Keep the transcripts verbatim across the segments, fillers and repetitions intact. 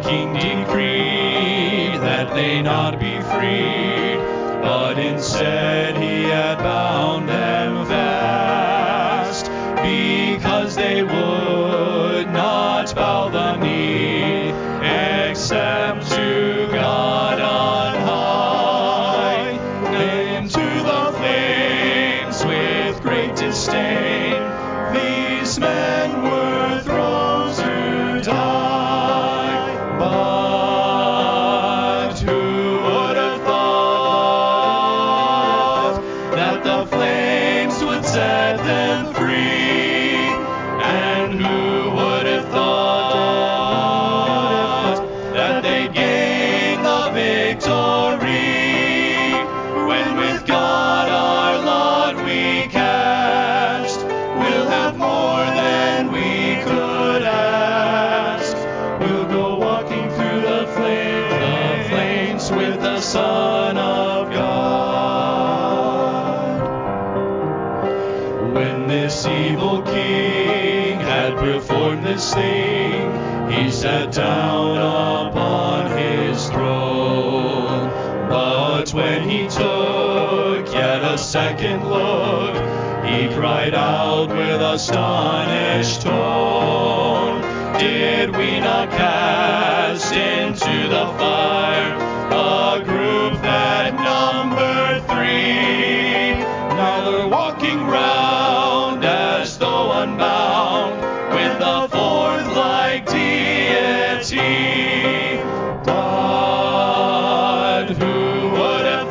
king decreed that they not be freed, but instead he had bound them fast, because they would not bow the knee, except to God on high. Into the flames with great disdain, these men were thrown to die. But who would have thought that the flames would set them free? And who would have thought that they'd gain the victory, when with God our lot we cast, we'll have more than we could ask. We'll go walking through the flames, the flames with the Son of God. When this evil king had performed this thing, he sat down upon his throne. But when he took yet a second look, he cried out with astonished tone, did we not cast into the fire a group that numbered three? Now they're walking round as though unbound, with the fourth like deity. But who would have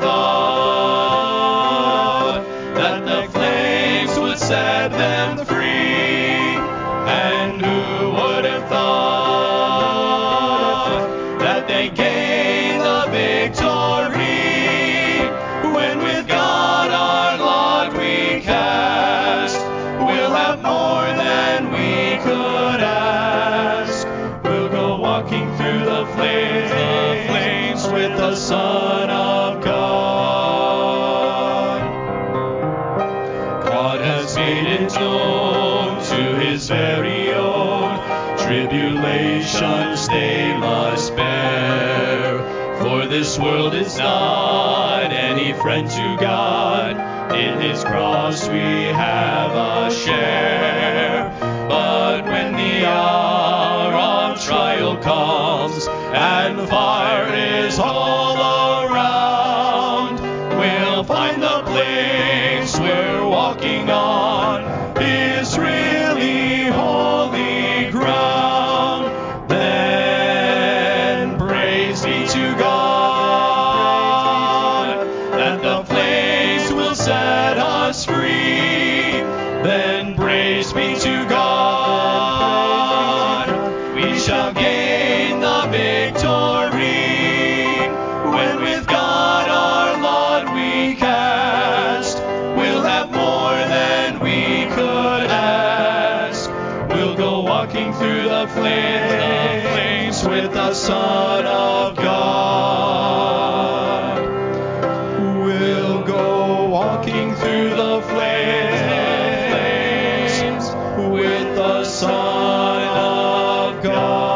thought that the flames would set them free? And who would have thought that they gained the victory, when with God our lot we cast, we'll have more than we could ask. We'll go walking through the flames, the flames with the Son of God. God has made it known to his very own, tribulations they must bear. For this world is not any friend to God, in his cross we have a share. But when the hour of trial comes, and fire is all around, we'll find the place we're walking on is really holy ground. Then praise be to God, that the flames will set us free. Then praise be to God, we shall gain the victory, when with God our lot we cast, we'll have more than we could ask. We'll go walking through the flames, the flames with the Son of God. We'll go walking through the flames, with the Son of God.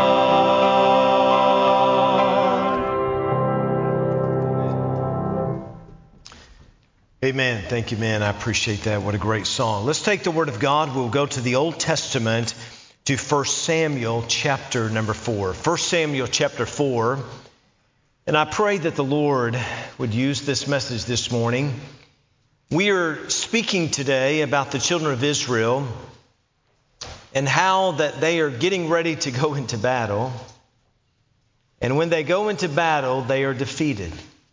Amen. Thank you, man. I appreciate that. What a great song. Let's take the Word of God. We'll go to the Old Testament, to First Samuel chapter number four. First Samuel chapter four. And I pray that the Lord would use this message this morning. We are speaking today about the children of Israel and how that they are getting ready to go into battle. And when they go into battle, they are defeated.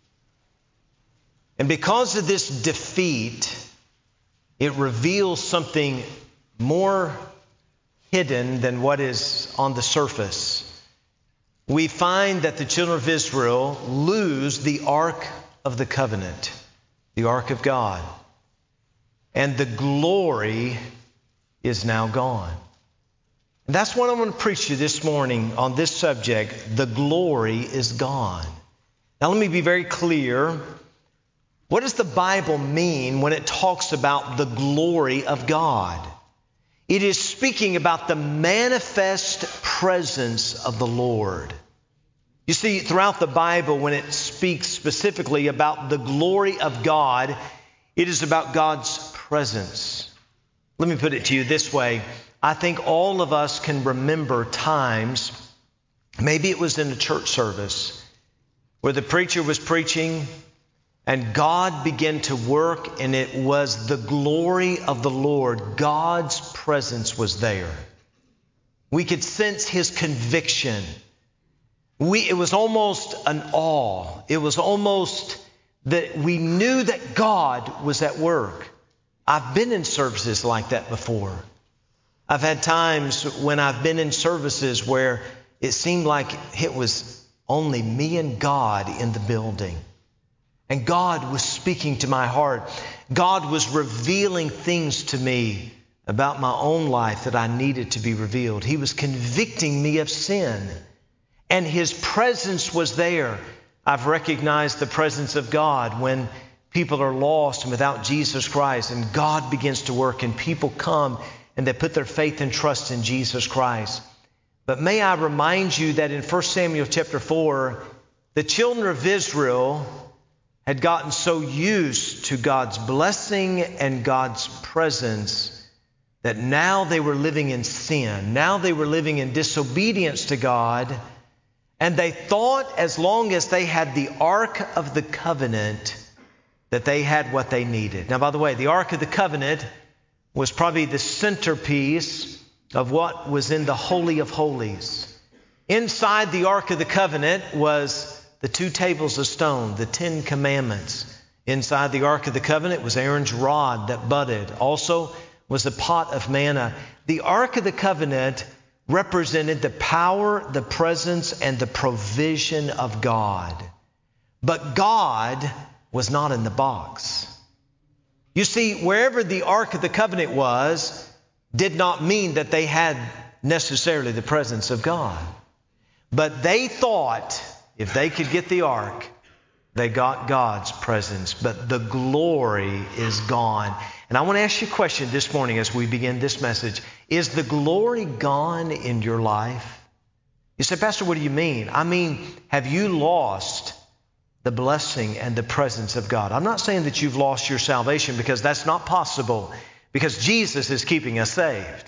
And because of this defeat, it reveals something more hidden than what is on the surface. We find that the children of Israel lose the Ark of the Covenant, the Ark of God. And the glory is now gone. And that's what I'm going to preach to you this morning on this subject. The glory is gone. Now let me be very clear. What does the Bible mean when it talks about the glory of God? It is speaking about the manifest presence of the Lord. You see, throughout the Bible, when it speaks specifically about the glory of God, it is about God's presence. Let me put it to you this way. I think all of us can remember times, maybe it was in a church service, where the preacher was preaching and God began to work, and it was the glory of the Lord. God's presence was there. We could sense His conviction. We, it was almost an awe. It was almost that we knew that God was at work. I've been in services like that before. I've had times when I've been in services where it seemed like it was only me and God in the building. And God was speaking to my heart. God was revealing things to me about my own life that I needed to be revealed. He was convicting me of sin. And His presence was there. I've recognized the presence of God when people are lost and without Jesus Christ, and God begins to work and people come and they put their faith and trust in Jesus Christ. But may I remind you that in First Samuel chapter four, the children of Israel had gotten so used to God's blessing and God's presence that now they were living in sin. Now they were living in disobedience to God. And they thought as long as they had the Ark of the Covenant that they had what they needed. Now, by the way, the Ark of the Covenant was probably the centerpiece of what was in the Holy of Holies. Inside the Ark of the Covenant was the two tables of stone, the Ten Commandments. Inside the Ark of the Covenant was Aaron's rod that budded. Also was a pot of manna. The Ark of the Covenant represented the power, the presence, and the provision of God. But God was not in the box. You see, wherever the Ark of the Covenant was, did not mean that they had necessarily the presence of God. But they thought if they could get the ark, they got God's presence. But the glory is gone. And I want to ask you a question this morning as we begin this message. Is the glory gone in your life? You say, Pastor, what do you mean? I mean, have you lost the blessing and the presence of God? I'm not saying that you've lost your salvation, because that's not possible, because Jesus is keeping us saved.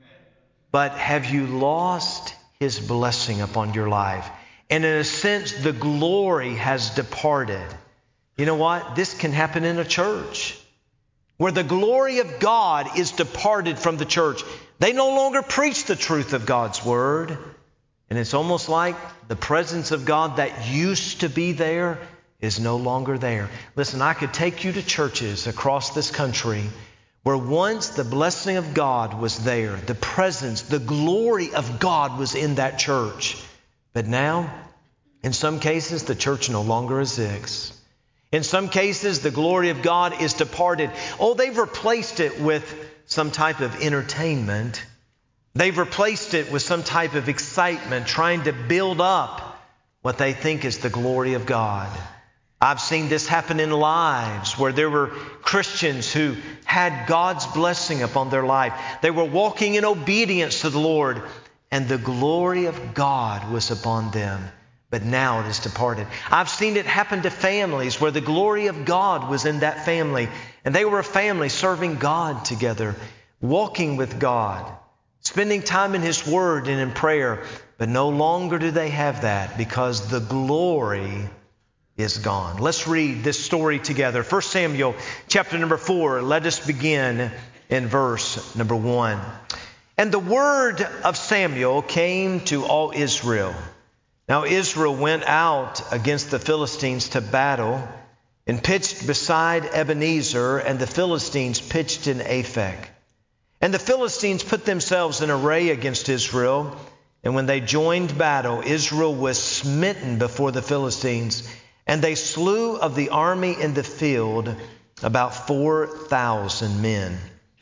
But have you lost His blessing upon your life? And in a sense, the glory has departed. You know what? This can happen in a church where the glory of God is departed from the church. They no longer preach the truth of God's Word. And it's almost like the presence of God that used to be there is no longer there. Listen, I could take you to churches across this country where once the blessing of God was there, the presence, the glory of God was in that church. But now, in some cases, the church no longer exists. In some cases, the glory of God is departed. Oh, they've replaced it with some type of entertainment. They've replaced it with some type of excitement, trying to build up what they think is the glory of God. I've seen this happen in lives where there were Christians who had God's blessing upon their life. They were walking in obedience to the Lord, and the glory of God was upon them. But now it is departed. I've seen it happen to families where the glory of God was in that family. And they were a family serving God together, walking with God, spending time in His Word and in prayer. But no longer do they have that, because the glory is gone. Let's read this story together. First Samuel chapter number four. Let us begin in verse number one. And the word of Samuel came to all Israel. Now Israel went out against the Philistines to battle and pitched beside Ebenezer, and the Philistines pitched in Aphek. And the Philistines put themselves in array against Israel. And when they joined battle, Israel was smitten before the Philistines, and they slew of the army in the field about four thousand men.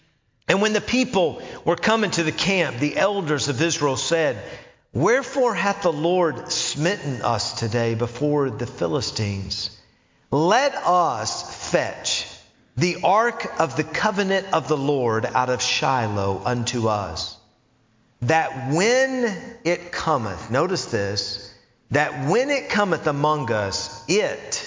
And when the people were coming to the camp, the elders of Israel said, Wherefore hath the Lord smitten us today before the Philistines? Let us fetch the ark of the covenant of the Lord out of Shiloh unto us, that when it cometh," notice this, "that when it cometh among us, it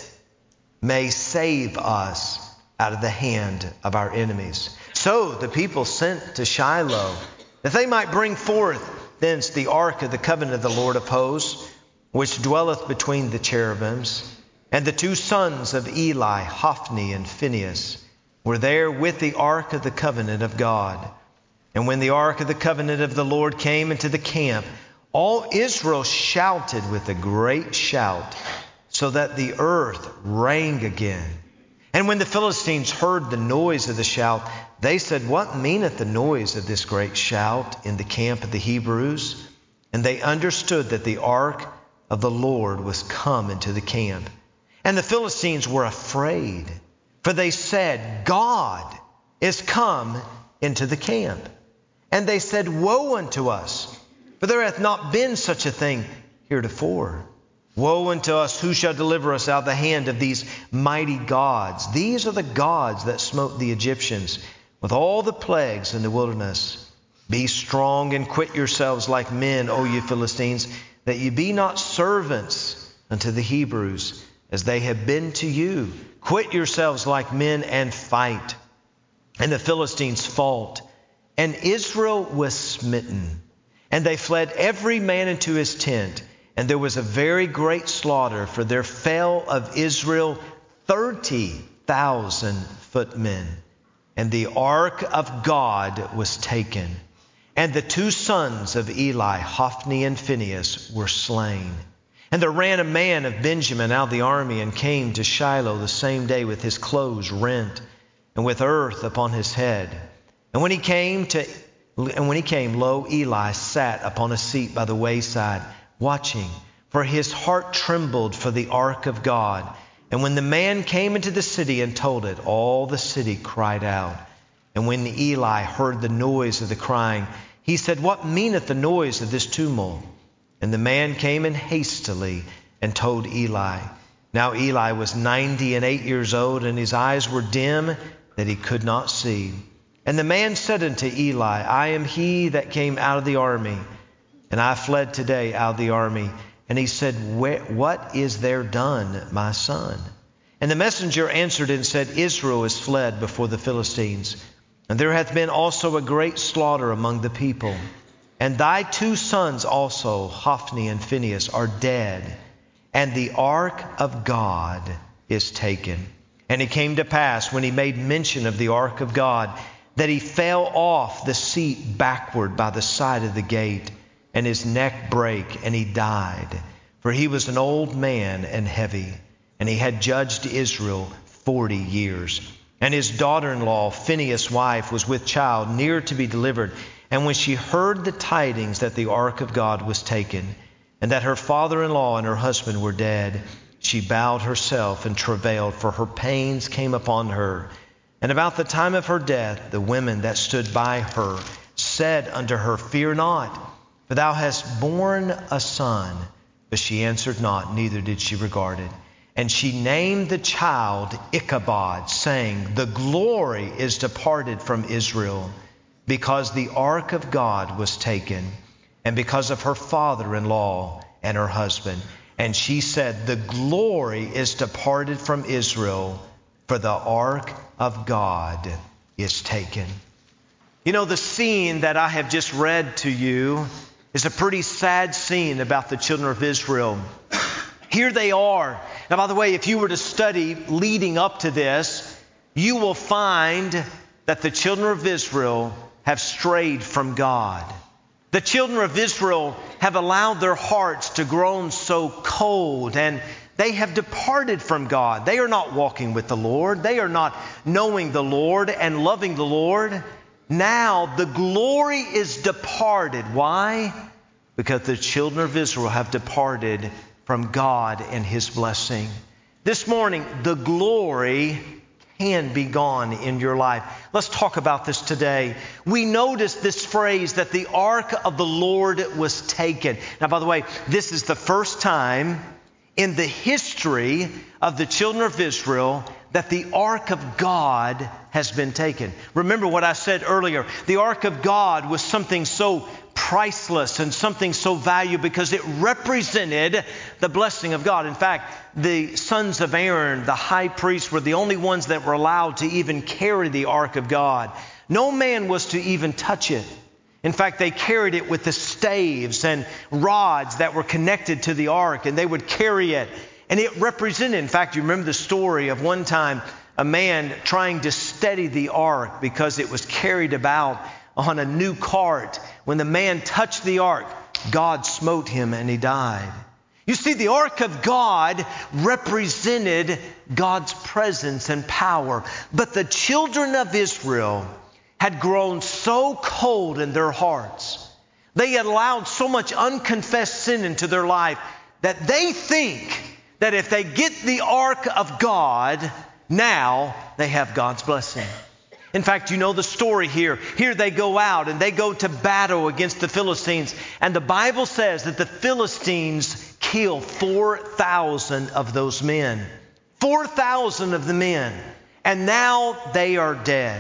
may save us out of the hand of our enemies." So the people sent to Shiloh, that they might bring forth thence the ark of the covenant of the Lord of hosts, which dwelleth between the cherubims. And the two sons of Eli, Hophni and Phinehas, were there with the ark of the covenant of God. And when the ark of the covenant of the Lord came into the camp, all Israel shouted with a great shout, so that the earth rang again. And when the Philistines heard the noise of the shout, they said, "What meaneth the noise of this great shout in the camp of the Hebrews?" And they understood that the ark of the Lord was come into the camp. And the Philistines were afraid, for they said, "God is come into the camp." And they said, "Woe unto us, for there hath not been such a thing heretofore. Woe unto us, who shall deliver us out of the hand of these mighty gods? These are the gods that smote the Egyptians with all the plagues in the wilderness. Be strong and quit yourselves like men, O ye Philistines, that ye be not servants unto the Hebrews, as they have been to you. Quit yourselves like men and fight." And the Philistines fought, and Israel was smitten. And they fled every man into his tent. And there was a very great slaughter, for there fell of Israel thirty thousand footmen. And the ark of God was taken. And the two sons of Eli, Hophni and Phinehas, were slain. And there ran a man of Benjamin out of the army, and came to Shiloh the same day with his clothes rent, and with earth upon his head. And when he came to, and when he came, lo, Eli sat upon a seat by the wayside, watching, for his heart trembled for the ark of God. And when the man came into the city and told it, all the city cried out. And when Eli heard the noise of the crying, he said, "What meaneth the noise of this tumult?" And the man came in hastily and told Eli. Now Eli was ninety and eight years old, and his eyes were dim, that he could not see. And the man said unto Eli, "I am he that came out of the army, and I fled today out of the army." And he said, "What is there done, my son?" And the messenger answered and said, "Israel is fled before the Philistines, and there hath been also a great slaughter among the people. And thy two sons also, Hophni and Phinehas, are dead, and the ark of God is taken." And it came to pass, when he made mention of the ark of God, that he fell off the seat backward by the side of the gate, and his neck brake, and he died. For he was an old man and heavy, and he had judged Israel forty years. And his daughter-in-law, Phinehas' wife, was with child, near to be delivered. And when she heard the tidings that the ark of God was taken, and that her father-in-law and her husband were dead, she bowed herself and travailed, for her pains came upon her. And about the time of her death, the women that stood by her said unto her, "Fear not, for thou hast borne a son." But she answered not, neither did she regard it. And she named the child Ichabod, saying, "The glory is departed from Israel, because the ark of God was taken, and because of her father-in-law and her husband." And she said, "The glory is departed from Israel, for the ark of God is taken." You know, the scene that I have just read to you is a pretty sad scene about the children of Israel. Here they are. Now, by the way, if you were to study leading up to this, you will find that the children of Israel have strayed from God. The children of Israel have allowed their hearts to grow so cold, and they have departed from God. They are not walking with the Lord. They are not knowing the Lord and loving the Lord. Now the glory is departed. Why? Because the children of Israel have departed from God and His blessing. This morning, the glory can be gone in your life. Let's talk about this today. We notice this phrase that the ark of the Lord was taken. Now, by the way, this is the first time in the history of the children of Israel that the ark of God has been taken. Remember what I said earlier. The ark of God was something so priceless and something so valuable because it represented the blessing of God. In fact, the sons of Aaron, the high priest, were the only ones that were allowed to even carry the ark of God. No man was to even touch it. In fact, they carried it with the staves and rods that were connected to the ark, and they would carry it. And it represented, in fact, you remember the story of one time a man trying to steady the ark because it was carried about on a new cart. When the man touched the ark, God smote him and he died. You see, the ark of God represented God's presence and power. But the children of Israel had grown so cold in their hearts. They had allowed so much unconfessed sin into their life that they think that if they get the ark of God, now they have God's blessing. In fact, you know the story here. Here they go out and they go to battle against the Philistines. And the Bible says that the Philistines kill four thousand of those men. four thousand of the men. And now they are dead.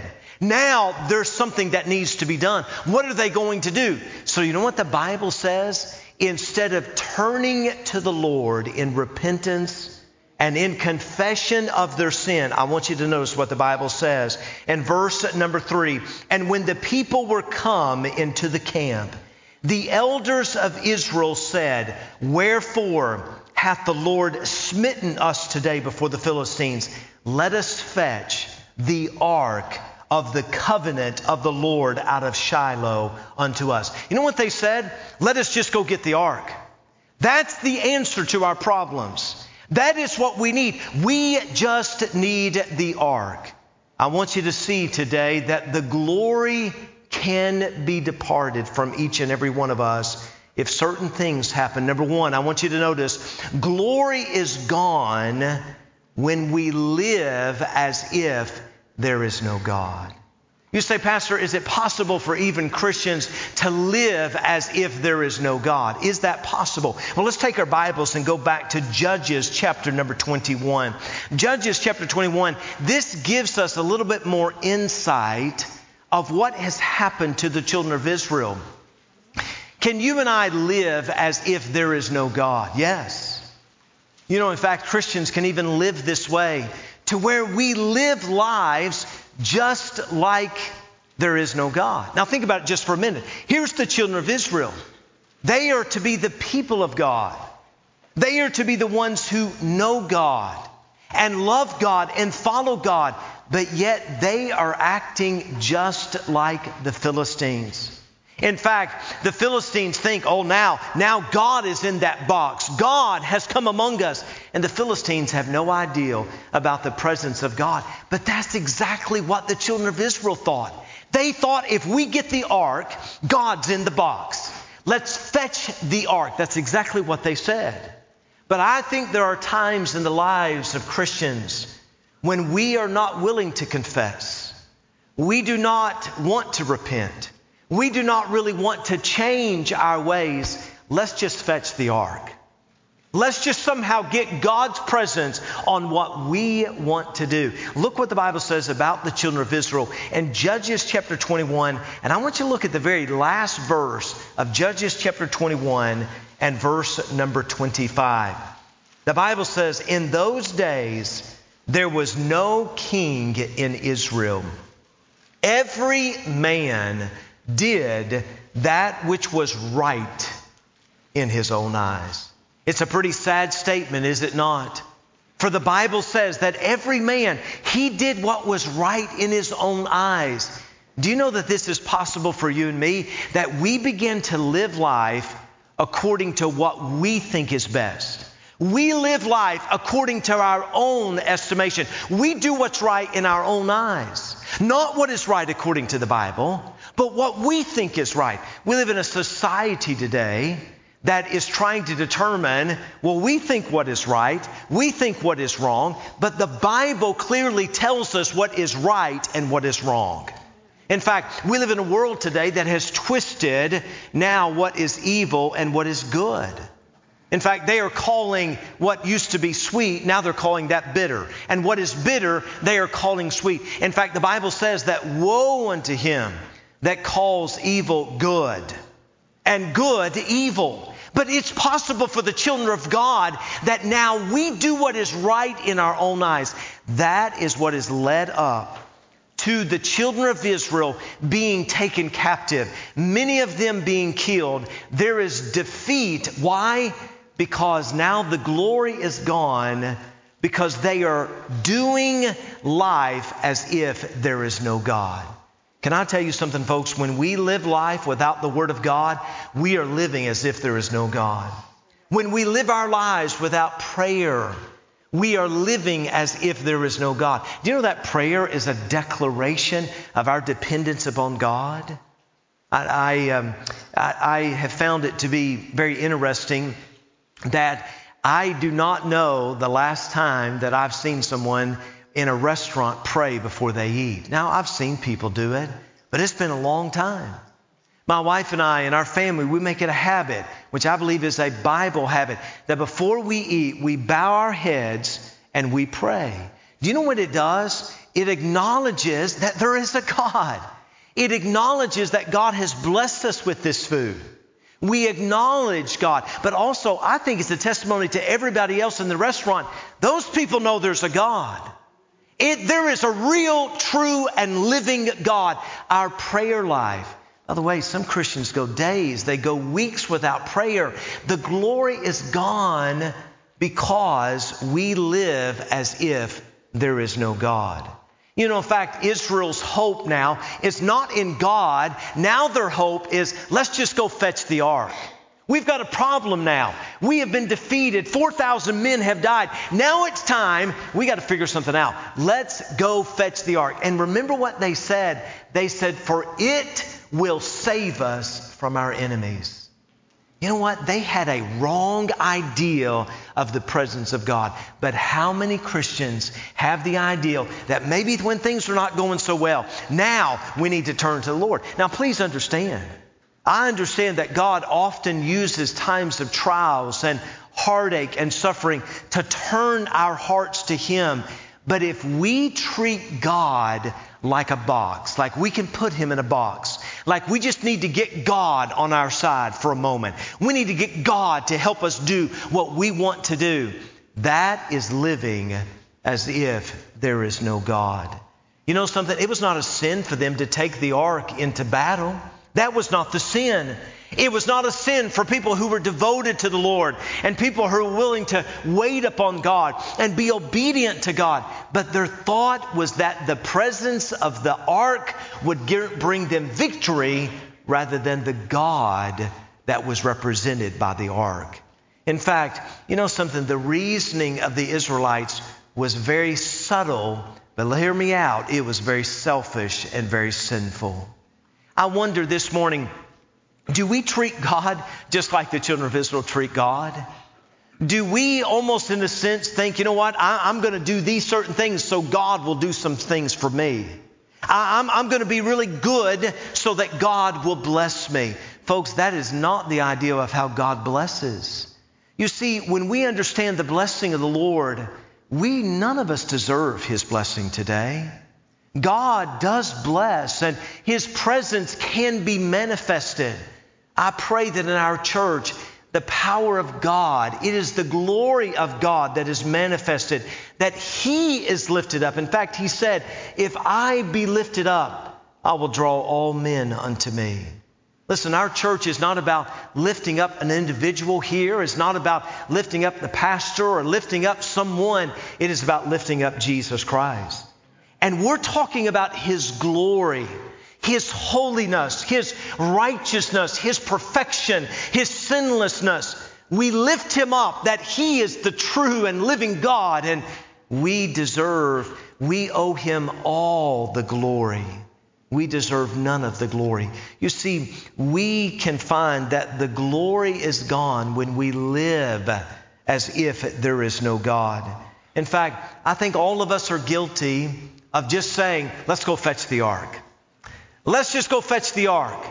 Now there's something that needs to be done. What are they going to do? So you know what the Bible says? Instead of turning to the Lord in repentance and in confession of their sin, I want you to notice what the Bible says in verse number three. And when the people were come into the camp, the elders of Israel said, wherefore hath the Lord smitten us today before the Philistines? Let us fetch the ark of the covenant of the Lord out of Shiloh unto us. You know what they said? Let us just go get the ark. That's the answer to our problems. That is what we need. We just need the ark. I want you to see today that the glory can be departed from each and every one of us if certain things happen. Number one, I want you to notice, glory is gone when we live as if there is no God. You say, Pastor, is it possible for even Christians to live as if there is no God? Is that possible? Well, let's take our Bibles and go back to Judges chapter number twenty-one. Judges chapter twenty-one, this gives us a little bit more insight of what has happened to the children of Israel. Can you and I live as if there is no God? Yes. You know, in fact, Christians can even live this way, to where we live lives just like there is no God. Now think about it just for a minute. Here's the children of Israel. They are to be the people of God. They are to be the ones who know God and love God and follow God. But yet they are acting just like the Philistines. In fact, the Philistines think, oh, now, now God is in that box. God has come among us. And the Philistines have no idea about the presence of God. But that's exactly what the children of Israel thought. They thought if we get the ark, God's in the box. Let's fetch the ark. That's exactly what they said. But I think there are times in the lives of Christians when we are not willing to confess. We do not want to repent. We do not really want to change our ways. Let's just fetch the ark. Let's just somehow get God's presence on what we want to do. Look what the Bible says about the children of Israel in Judges chapter twenty-one. And I want you to look at the very last verse of Judges chapter twenty-one and verse number twenty-five. The Bible says, in those days there was no king in Israel. Every man did that which was right in his own eyes. It's a pretty sad statement, is it not? For the Bible says that every man, he did what was right in his own eyes. Do you know that this is possible for you and me? That we begin to live life according to what we think is best. We live life according to our own estimation. We do what's right in our own eyes. Not what is right according to the Bible, but what we think is right. We live in a society today that is trying to determine, well, we think what is right, we think what is wrong, but the Bible clearly tells us what is right and what is wrong. In fact, we live in a world today that has twisted now what is evil and what is good. In fact, they are calling what used to be sweet, now they're calling that bitter. And what is bitter, they are calling sweet. In fact, the Bible says that woe unto him that calls evil good and good evil. But it's possible for the children of God that now we do what is right in our own eyes. That is what is led up to the children of Israel being taken captive, many of them being killed. There is defeat. Why? Because now the glory is gone, because they are doing life as if there is no God. Can I tell you something, folks? When we live life without the Word of God, we are living as if there is no God. When we live our lives without prayer, we are living as if there is no God. Do you know that prayer is a declaration of our dependence upon God? I, I, um, I, I have found it to be very interesting that I do not know the last time that I've seen someone in a restaurant pray before they eat. Now, I've seen people do it, but it's been a long time. My wife and I and our family, we make it a habit, which I believe is a Bible habit, that before we eat, we bow our heads and we pray. Do you know what it does? It acknowledges that there is a God. It acknowledges that God has blessed us with this food. We acknowledge God. But also, I think it's a testimony to everybody else in the restaurant. Those people know there's a God. It, there is a real, true, and living God. Our prayer life. By the way, some Christians go days, they go weeks without prayer. The glory is gone because we live as if there is no God. You know, in fact, Israel's hope now is not in God. Now their hope is, let's just go fetch the ark. We've got a problem now. We have been defeated. four thousand men have died. Now it's time. We got to figure something out. Let's go fetch the ark. And remember what they said. They said, for it will save us from our enemies. You know what? They had a wrong idea of the presence of God. But how many Christians have the idea that maybe when things are not going so well, now we need to turn to the Lord? Now, please understand. I understand that God often uses times of trials and heartache and suffering to turn our hearts to Him. But if we treat God like a box, like we can put Him in a box, like we just need to get God on our side for a moment. We need to get God to help us do what we want to do. That is living as if there is no God. You know something? It was not a sin for them to take the ark into battle. That was not the sin. It was not a sin for people who were devoted to the Lord and people who were willing to wait upon God and be obedient to God. But their thought was that the presence of the ark would bring them victory rather than the God that was represented by the ark. In fact, you know something? The reasoning of the Israelites was very subtle, but hear me out. It was very selfish and very sinful. I wonder this morning, do we treat God just like the children of Israel treat God? Do we almost in a sense think, you know what, I, I'm going to do these certain things so God will do some things for me. I, I'm, I'm going to be really good so that God will bless me. Folks, that is not the idea of how God blesses. You see, when we understand the blessing of the Lord, we, none of us deserve His blessing today. God does bless and His presence can be manifested. I pray that in our church, the power of God, it is the glory of God that is manifested, that He is lifted up. In fact, He said, if I be lifted up, I will draw all men unto me. Listen, our church is not about lifting up an individual here. It's not about lifting up the pastor or lifting up someone. It is about lifting up Jesus Christ. And we're talking about His glory, His holiness, His righteousness, His perfection, His sinlessness. We lift Him up that He is the true and living God, and we deserve, we owe Him all the glory. We deserve none of the glory. You see, we can find that the glory is gone when we live as if there is no God. In fact, I think all of us are guilty of just saying, let's go fetch the ark. Let's just go fetch the ark.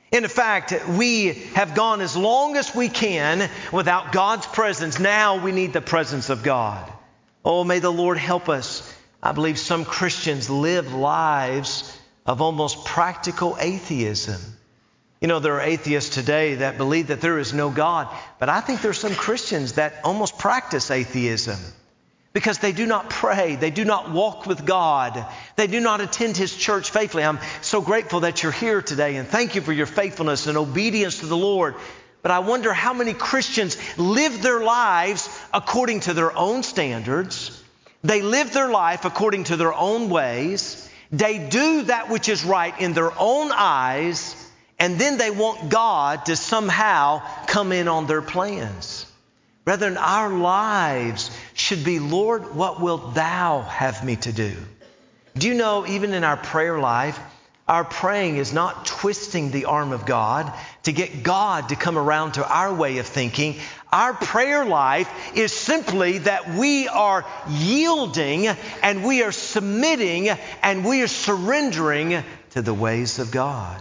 In fact, we have gone as long as we can without God's presence. Now we need the presence of God. Oh, may the Lord help us. I believe some Christians live lives of almost practical atheism. You know, there are atheists today that believe that there is no God, but I think there's some Christians that almost practice atheism because they do not pray, they do not walk with God, they do not attend His church faithfully. I'm so grateful that you're here today, and thank you for your faithfulness and obedience to the Lord. But I wonder how many Christians live their lives according to their own standards. They live their life according to their own ways. They do that which is right in their own eyes, and then they want God to somehow come in on their plans. Brethren, our lives should be, Lord, what wilt Thou have me to do? Do you know, even in our prayer life, our praying is not twisting the arm of God to get God to come around to our way of thinking. Our prayer life is simply that we are yielding and we are submitting and we are surrendering to the ways of God.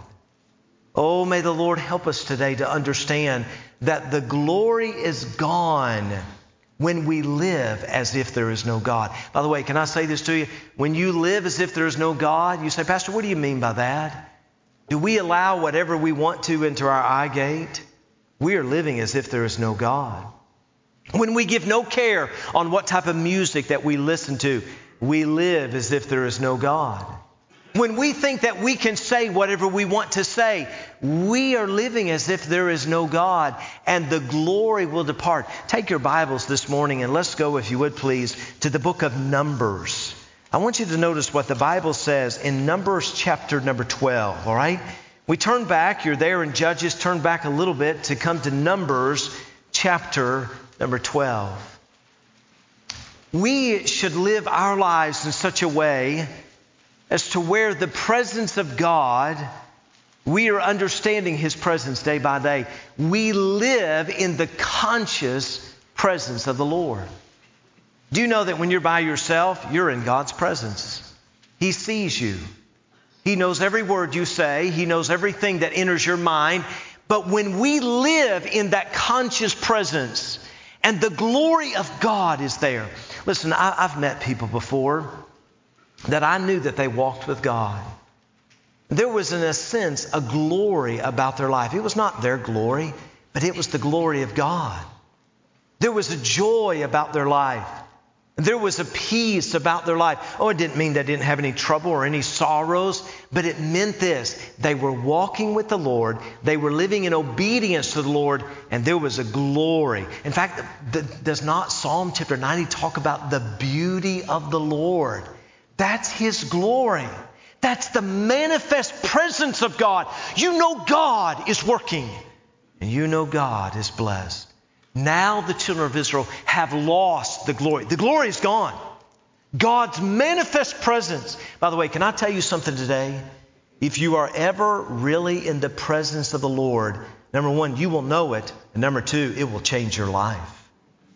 Oh, may the Lord help us today to understand that the glory is gone when we live as if there is no God. By the way, can I say this to you? When you live as if there is no God, you say, Pastor, what do you mean by that? Do we allow whatever we want to into our eye gate? We are living as if there is no God. When we give no care on what type of music that we listen to, we live as if there is no God. When we think that we can say whatever we want to say, we are living as if there is no God, and the glory will depart. Take your Bibles this morning and let's go, if you would please, to the book of Numbers. I want you to notice what the Bible says in Numbers chapter number twelve, all right? We turn back, you're there in Judges, turn back a little bit to come to Numbers chapter number twelve. We should live our lives in such a way as to where the presence of God, we are understanding His presence day by day. We live in the conscious presence of the Lord. Do you know that when you're by yourself, you're in God's presence? He sees you. He knows every word you say. He knows everything that enters your mind. But when we live in that conscious presence and the glory of God is there. Listen, I, I've met people before that I knew that they walked with God. There was, in a sense, a glory about their life. It was not their glory, but it was the glory of God. There was a joy about their life. There was a peace about their life. Oh, it didn't mean they didn't have any trouble or any sorrows, but it meant this. They were walking with the Lord. They were living in obedience to the Lord, and there was a glory. In fact, the, the, does not Psalm chapter ninety talk about the beauty of the Lord? That's His glory. That's the manifest presence of God. You know God is working, and you know God is blessed. Now the children of Israel have lost the glory. The glory is gone. God's manifest presence. By the way, can I tell you something today? If you are ever really in the presence of the Lord, number one, you will know it. And number two, it will change your life.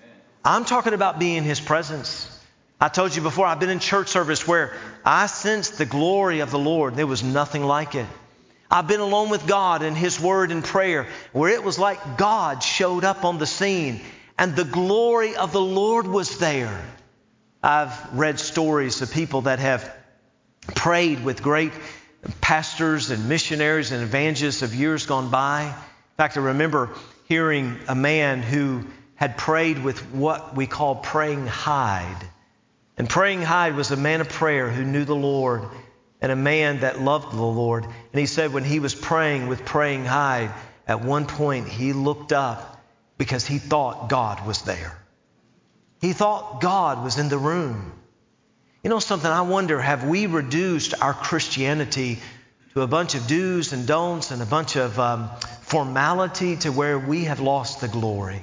I'm talking about being in His presence. I told you before, I've been in church service where I sensed the glory of the Lord. There was nothing like it. I've been alone with God in His Word and prayer where it was like God showed up on the scene and the glory of the Lord was there. I've read stories of people that have prayed with great pastors and missionaries and evangelists of years gone by. In fact, I remember hearing a man who had prayed with what we call praying Hyde. And praying Hyde was a man of prayer who knew the Lord and a man that loved the Lord. And he said when he was praying with praying Hyde, at one point he looked up because he thought God was there. He thought God was in the room. You know something, I wonder, have we reduced our Christianity to a bunch of do's and don'ts and a bunch of um, formality to where we have lost the glory?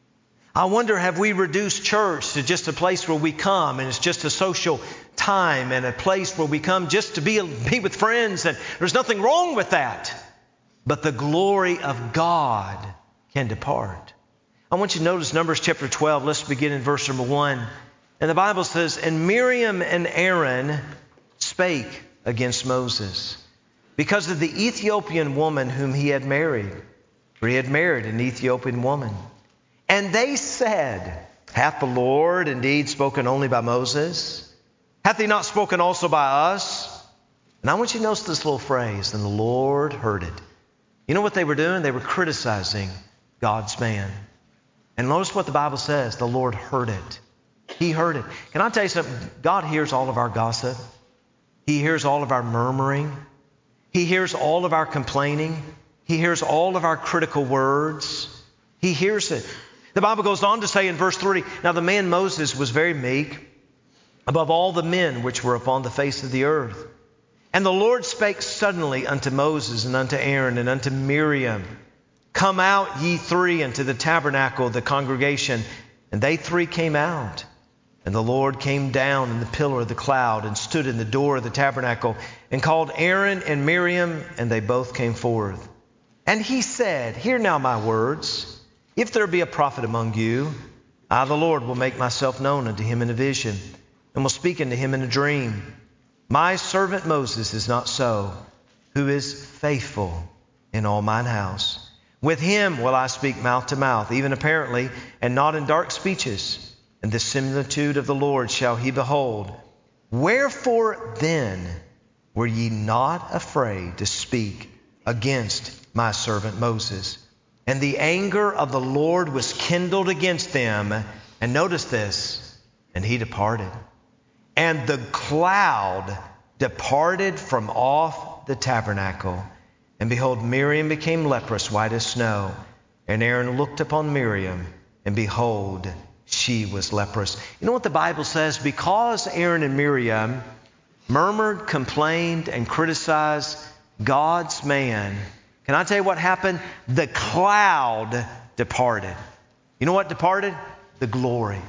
I wonder, have we reduced church to just a place where we come and it's just a social time and a place where we come just to be, be with friends, and there's nothing wrong with that. But the glory of God can depart. I want you to notice Numbers chapter twelve. Let's begin in verse number one. And the Bible says, and Miriam and Aaron spake against Moses. because of the Ethiopian woman whom he had married, for he had married an Ethiopian woman. And they said, hath the Lord indeed spoken only by Moses? Hath he not spoken also by us? And I want you to notice this little phrase, and the Lord heard it. You know what they were doing? They were criticizing God's man. And notice what the Bible says, the Lord heard it. He heard it. Can I tell you something? God hears all of our gossip. He hears all of our murmuring. He hears all of our complaining. He hears all of our critical words. He hears it. The Bible goes on to say in verse three, now the man Moses was very meek above all the men which were upon the face of the earth. And the Lord spake suddenly unto Moses and unto Aaron and unto Miriam, come out ye three into the tabernacle of the congregation. And they three came out. And the Lord came down in the pillar of the cloud and stood in the door of the tabernacle and called Aaron and Miriam, and they both came forth. And he said, hear now my words. If there be a prophet among you, I, the Lord, will make myself known unto him in a vision, and will speak unto him in a dream. My servant Moses is not so, who is faithful in all mine house. With him will I speak mouth to mouth, even apparently, and not in dark speeches. And the similitude of the Lord shall he behold. Wherefore then were ye not afraid to speak against my servant Moses? And the anger of the Lord was kindled against them. And notice this, and he departed. And the cloud departed from off the tabernacle. And behold, Miriam became leprous, white as snow. And Aaron looked upon Miriam, and behold, she was leprous. You know what the Bible says? Because Aaron and Miriam murmured, complained, and criticized God's man, can I tell you what happened? The cloud departed. You know what departed? The glory.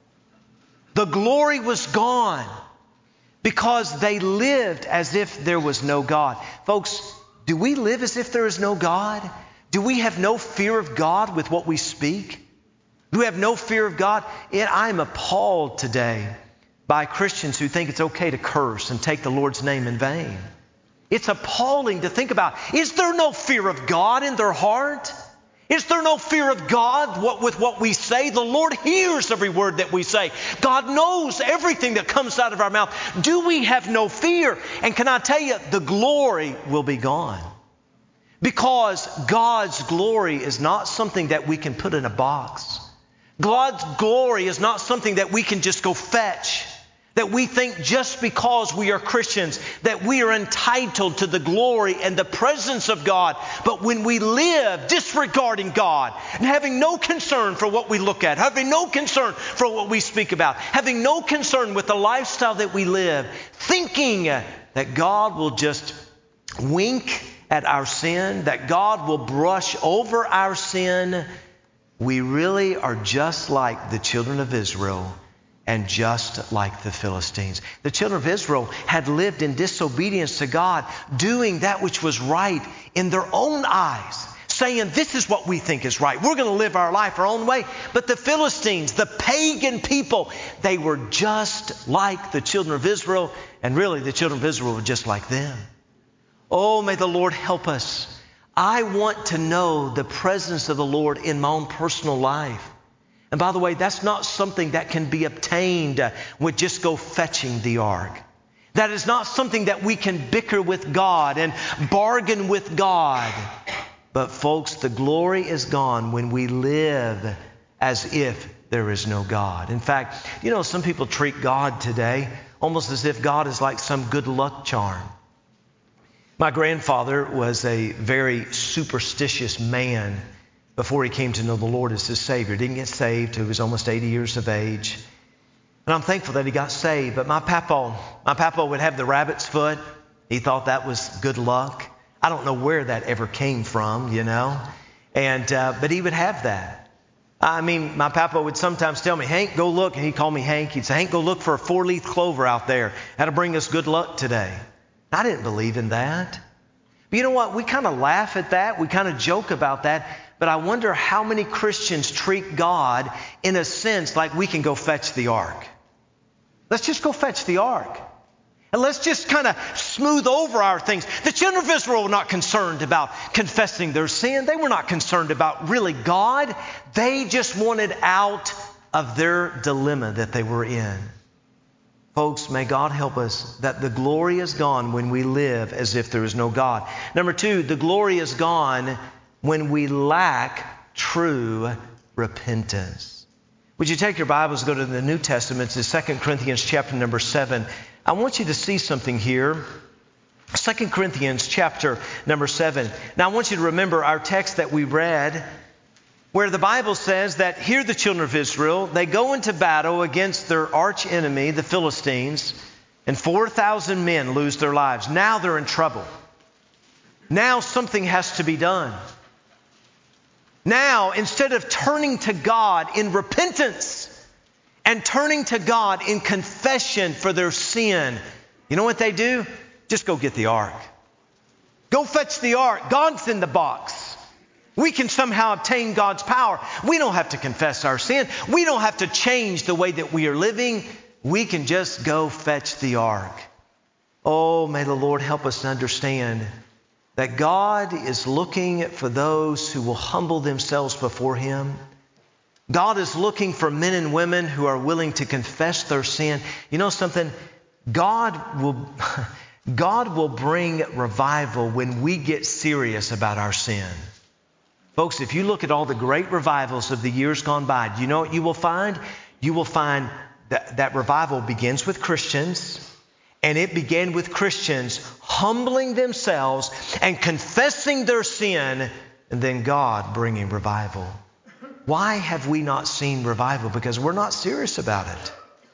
The glory was gone because they lived as if there was no God. Folks, do we live as if there is no God? Do we have no fear of God with what we speak? Do we have no fear of God? Yet I am appalled today by Christians who think it's okay to curse and take the Lord's name in vain. It's appalling to think about. Is there no fear of God in their heart? Is there no fear of God what, with what we say? The Lord hears every word that we say. God knows everything that comes out of our mouth. Do we have no fear? And can I tell you, the glory will be gone. Because God's glory is not something that we can put in a box. God's glory is not something that we can just go fetch. That we think just because we are Christians that we are entitled to the glory and the presence of God. But when we live disregarding God and having no concern for what we look at, having no concern for what we speak about, having no concern with the lifestyle that we live, thinking that God will just wink at our sin, that God will brush over our sin, we really are just like the children of Israel and just like the Philistines. The children of Israel had lived in disobedience to God, doing that which was right in their own eyes, saying, this is what we think is right. We're going to live our life our own way. But the Philistines, the pagan people, they were just like the children of Israel, and really the children of Israel were just like them. Oh, may the Lord help us. I want to know the presence of the Lord in my own personal life. And by the way, that's not something that can be obtained with just go fetching the ark. That is not something that we can bicker with God and bargain with God. But folks, the glory is gone when we live as if there is no God. In fact, you know, some people treat God today almost as if God is like some good luck charm. My grandfather was a very superstitious man before he came to know the Lord as his Savior. Didn't get saved till he was almost eighty years of age. And I'm thankful that he got saved. But my papa, my papa would have the rabbit's foot. He thought that was good luck. I don't know where that ever came from, you know. And uh, but he would have that. I mean, my papa would sometimes tell me, Hank, go look. And he'd call me Hank. He'd say, Hank, go look for a four-leaf clover out there. That'll bring us good luck today. I didn't believe in that. But you know what? We kind of laugh at that. We kind of joke about that. But I wonder how many Christians treat God in a sense like we can go fetch the ark. Let's just go fetch the ark. And let's just kind of smooth over our things. The children of Israel were not concerned about confessing their sin. They were not concerned about really God. They just wanted out of their dilemma that they were in. Folks, may God help us that the glory is gone when we live as if there is no God. Number two, the glory is gone when we lack true repentance. Would you take your Bibles, go to the New Testament, to Second Corinthians chapter number seven. I want you to see something here. Second Corinthians chapter number seven. Now I want you to remember our text that we read, where the Bible says that here the children of Israel, they go into battle against their arch enemy, the Philistines, and four thousand men lose their lives. Now they're in trouble. Now something has to be done. Now, instead of turning to God in repentance and turning to God in confession for their sin, you know what they do? Just go get the ark. Go fetch the ark. God's in the box. We can somehow obtain God's power. We don't have to confess our sin. We don't have to change the way that we are living. We can just go fetch the ark. Oh, may the Lord help us to understand that God is looking for those who will humble themselves before Him. God is looking for men and women who are willing to confess their sin. You know something? God will, God will bring revival when we get serious about our sin. Folks, if you look at all the great revivals of the years gone by, do you know what you will find? You will find that, that revival begins with Christians. And it began with Christians humbling themselves and confessing their sin, and then God bringing revival. Why have we not seen revival? Because we're not serious about it.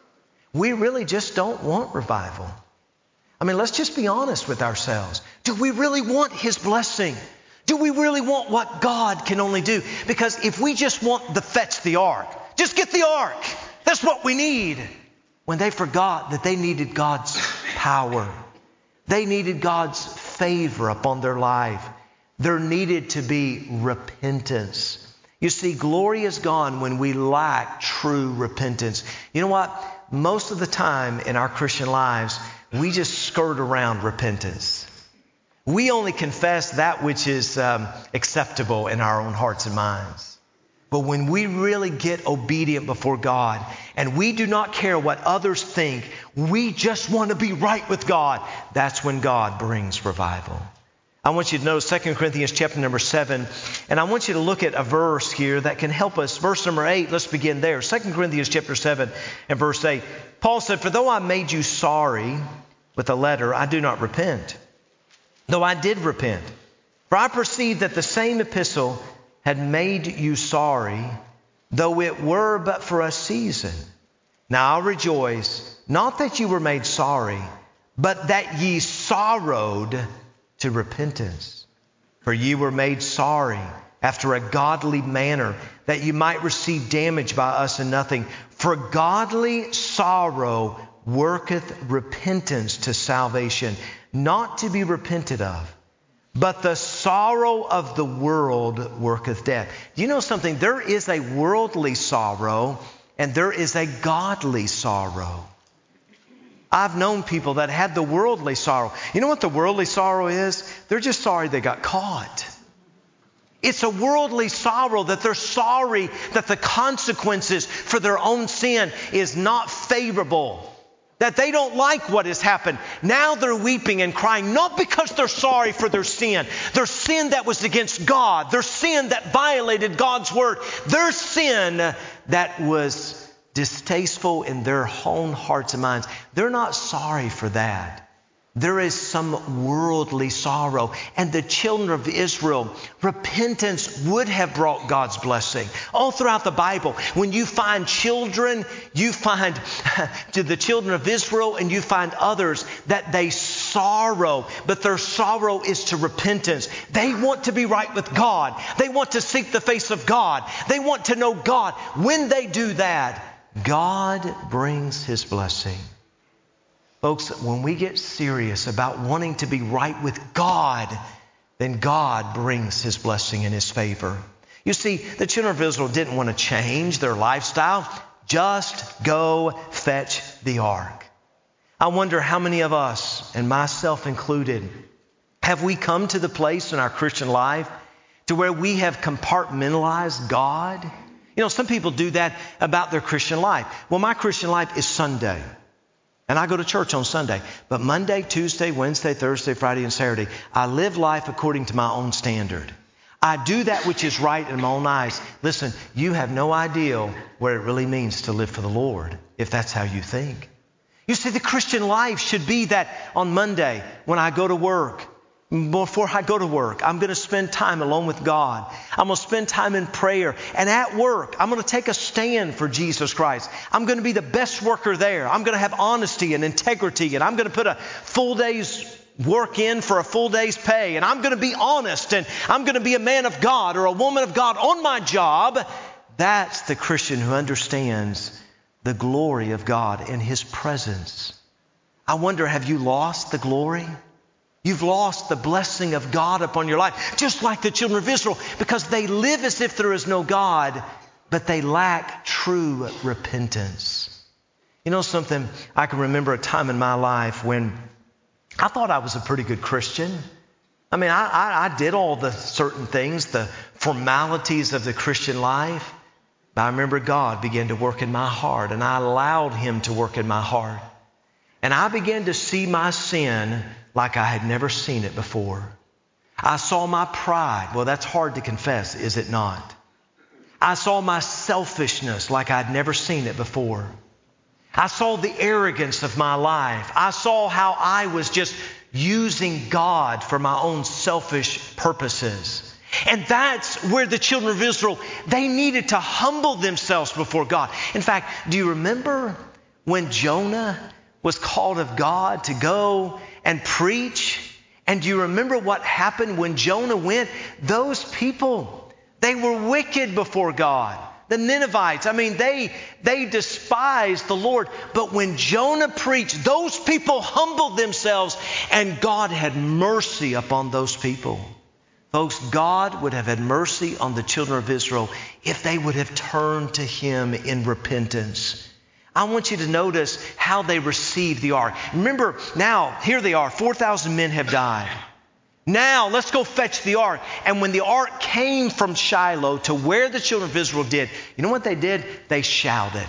We really just don't want revival. I mean, let's just be honest with ourselves. Do we really want His blessing? Do we really want what God can only do? Because if we just want the fetch the ark, just get the ark. That's what we need. When they forgot that they needed God's power. They needed God's favor upon their life. There needed to be repentance. You see, glory is gone when we lack true repentance. You know what? Most of the time in our Christian lives, we just skirt around repentance. We only confess that which is um, acceptable in our own hearts and minds. But when we really get obedient before God and we do not care what others think, we just want to be right with God, that's when God brings revival. I want you to know Second Corinthians chapter number seven, and I want you to look at a verse here that can help us. Verse number eight, let's begin there. Second Corinthians chapter seven and verse eight. Paul said, "For though I made you sorry with a letter, I do not repent. Though I did repent. For I perceive that the same epistle had made you sorry, though it were but for a season. Now I rejoice, not that you were made sorry, but that ye sorrowed to repentance. For ye were made sorry after a godly manner, that you might receive damage by us in nothing. For godly sorrow worketh repentance to salvation, not to be repented of. But the sorrow of the world worketh death." Do you know something? There is a worldly sorrow and there is a godly sorrow. I've known people that had the worldly sorrow. You know what the worldly sorrow is? They're just sorry they got caught. It's a worldly sorrow that they're sorry that the consequences for their own sin is not favorable. That they don't like what has happened. Now they're weeping and crying, not because they're sorry for their sin. Their sin that was against God. Their sin that violated God's word. Their sin that was distasteful in their own hearts and minds. They're not sorry for that. There is some worldly sorrow. And the children of Israel, repentance would have brought God's blessing. All throughout the Bible, when you find children, you find to the children of Israel and you find others that they sorrow, but their sorrow is to repentance. They want to be right with God. They want to seek the face of God. They want to know God. When they do that, God brings His blessing. Folks, when we get serious about wanting to be right with God, then God brings His blessing and His favor. You see, the children of Israel didn't want to change their lifestyle. Just go fetch the ark. I wonder how many of us, and myself included, have we come to the place in our Christian life to where we have compartmentalized God? You know, some people do that about their Christian life. Well, my Christian life is Sunday, and I go to church on Sunday. But Monday, Tuesday, Wednesday, Thursday, Friday, and Saturday, I live life according to my own standard. I do that which is right in my own eyes. Listen, you have no idea what it really means to live for the Lord if that's how you think. You see, the Christian life should be that on Monday when I go to work, before I go to work, I'm going to spend time alone with God. I'm going to spend time in prayer. And at work, I'm going to take a stand for Jesus Christ. I'm going to be the best worker there. I'm going to have honesty and integrity. And I'm going to put a full day's work in for a full day's pay. And I'm going to be honest. And I'm going to be a man of God or a woman of God on my job. That's the Christian who understands the glory of God and His presence. I wonder, have you lost the glory? You've lost the blessing of God upon your life, just like the children of Israel, because they live as if there is no God, but they lack true repentance. You know something? I can remember a time in my life when I thought I was a pretty good Christian. I mean, I, I, I did all the certain things, the formalities of the Christian life. But I remember God began to work in my heart, and I allowed Him to work in my heart. And I began to see my sin like I had never seen it before. I saw my pride. Well, that's hard to confess, is it not? I saw my selfishness like I'd never seen it before. I saw the arrogance of my life. I saw how I was just using God for my own selfish purposes. And that's where the children of Israel, they needed to humble themselves before God. In fact, do you remember when Jonah was called of God to go and preach? And do you remember what happened when Jonah went? Those people, they were wicked before God. The Ninevites, I mean, they, they despised the Lord. But when Jonah preached, those people humbled themselves, and God had mercy upon those people. Folks, God would have had mercy on the children of Israel if they would have turned to Him in repentance. I want you to notice how they received the ark. Remember, now, here they are. four thousand men have died. Now, let's go fetch the ark. And when the ark came from Shiloh to where the children of Israel did, you know what they did? They shouted.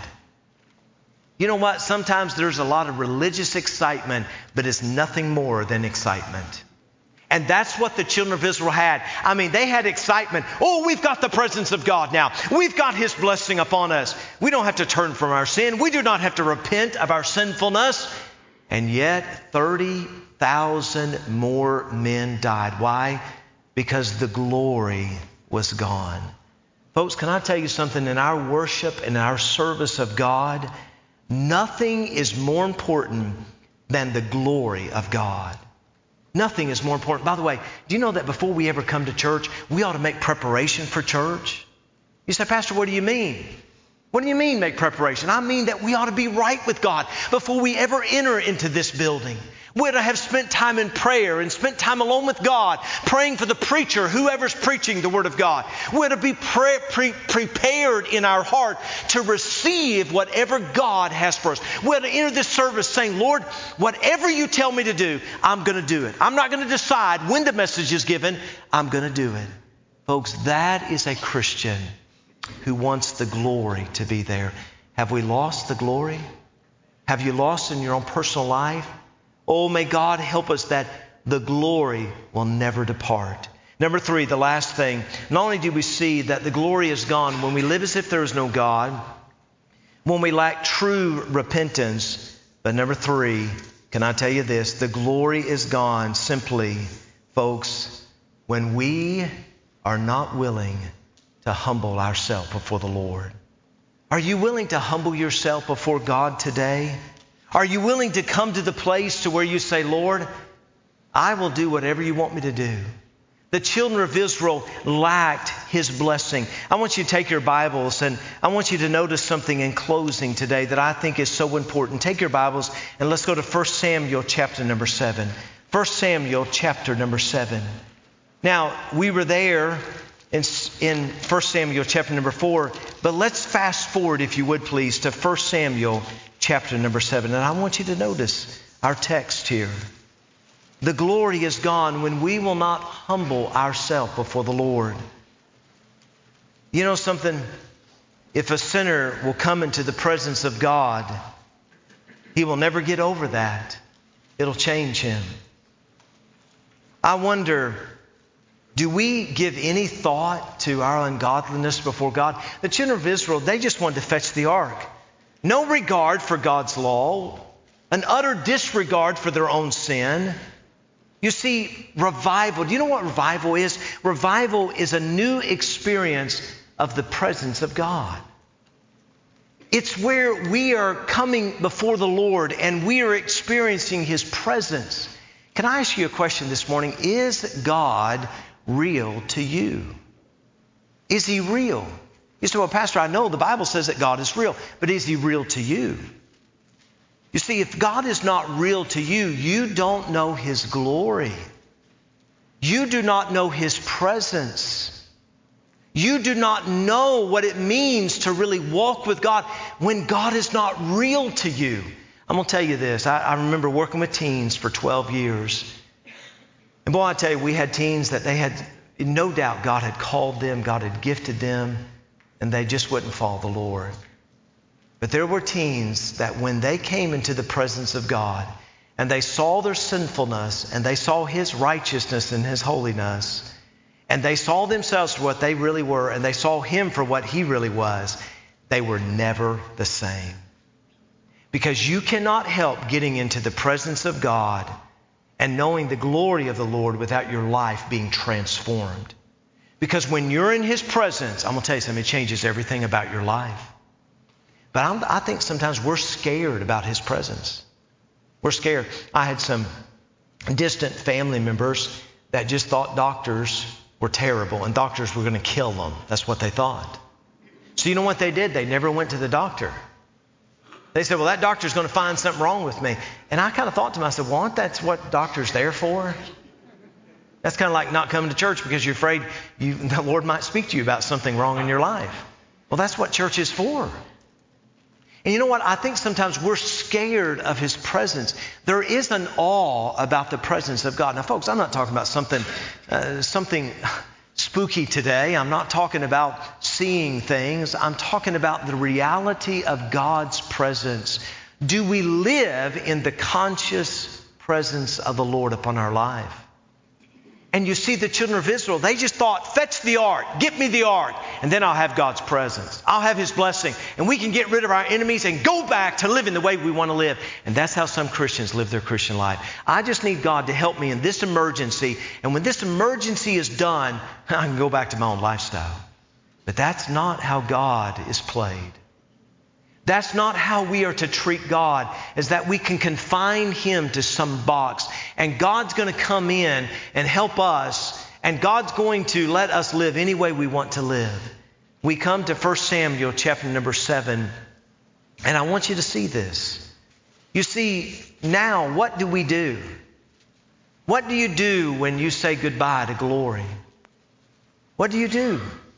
You know what? Sometimes there's a lot of religious excitement, but it's nothing more than excitement. And that's what the children of Israel had. I mean, they had excitement. Oh, we've got the presence of God now. We've got His blessing upon us. We don't have to turn from our sin. We do not have to repent of our sinfulness. And yet, thirty thousand more men died. Why? Because the glory was gone. Folks, can I tell you something? In our worship and our service of God, nothing is more important than the glory of God. Nothing is more important. By the way, do you know that before we ever come to church, we ought to make preparation for church? You say, Pastor, what do you mean? What do you mean make preparation? I mean that we ought to be right with God before we ever enter into this building. We ought to have spent time in prayer and spent time alone with God, praying for the preacher, whoever's preaching the Word of God. We ought to be pre- pre- prepared in our heart to receive whatever God has for us. We ought to enter this service saying, Lord, whatever you tell me to do, I'm going to do it. I'm not going to decide when the message is given. I'm going to do it. Folks, that is a Christian who wants the glory to be there. Have we lost the glory? Have you lost in your own personal life? Oh, may God help us that the glory will never depart. Number three, the last thing. Not only do we see that the glory is gone when we live as if there is no God, when we lack true repentance, but number three, can I tell you this? The glory is gone simply, folks, when we are not willing to humble ourselves before the Lord. Are you willing to humble yourself before God today? Are you willing to come to the place to where you say, Lord, I will do whatever you want me to do? The children of Israel lacked His blessing. I want you to take your Bibles and I want you to notice something in closing today that I think is so important. Take your Bibles and let's go to First Samuel chapter number seven. First Samuel chapter number seven. Now, we were there in, in First Samuel chapter number four, but let's fast forward, if you would please, to First Samuel chapter number seven. And I want you to notice our text here. The glory is gone when we will not humble ourselves before the Lord. You know something? If a sinner will come into the presence of God, he will never get over that. It'll change him. I wonder, do we give any thought to our ungodliness before God? The children of Israel, they just wanted to fetch the ark. No regard for God's law, an utter disregard for their own sin. You see, revival, do you know what revival is? Revival is a new experience of the presence of God. It's where we are coming before the Lord and we are experiencing His presence. Can I ask you a question this morning? Is God real to you? Is He real? You say, well, Pastor, I know the Bible says that God is real, but is He real to you? You see, if God is not real to you, you don't know His glory. You do not know His presence. You do not know what it means to really walk with God when God is not real to you. I'm going to tell you this. I, I remember working with teens for twelve years. And boy, I tell you, we had teens that they had, no doubt God had called them, God had gifted them, and they just wouldn't follow the Lord. But there were teens that when they came into the presence of God and they saw their sinfulness and they saw His righteousness and His holiness, and they saw themselves for what they really were, and they saw Him for what He really was, they were never the same. Because you cannot help getting into the presence of God and knowing the glory of the Lord without your life being transformed. Because when you're in His presence, I'm going to tell you something, it changes everything about your life. But I'm, I think sometimes we're scared about His presence. We're scared. I had some distant family members that just thought doctors were terrible and doctors were going to kill them. That's what they thought. So you know what they did? They never went to the doctor. They said, well, that doctor's going to find something wrong with me. And I kind of thought to myself, well, aren't that's what doctor's there for? That's kind of like not coming to church because you're afraid you, the Lord might speak to you about something wrong in your life. Well, that's what church is for. And you know what? I think sometimes we're scared of His presence. There is an awe about the presence of God. Now, folks, I'm not talking about something, uh, something spooky today. I'm not talking about seeing things. I'm talking about the reality of God's presence. Do we live in the conscious presence of the Lord upon our life? And you see the children of Israel, they just thought, fetch the ark, get me the ark, and then I'll have God's presence. I'll have His blessing, and we can get rid of our enemies and go back to living the way we want to live. And that's how some Christians live their Christian life. I just need God to help me in this emergency, and when this emergency is done, I can go back to my own lifestyle. But that's not how God is played. That's not how we are to treat God, is that we can confine Him to some box. And God's going to come in and help us. And God's going to let us live any way we want to live. We come to First Samuel chapter number seven. And I want you to see this. You see, now what do we do? What do you do when you say goodbye to glory? What do you do?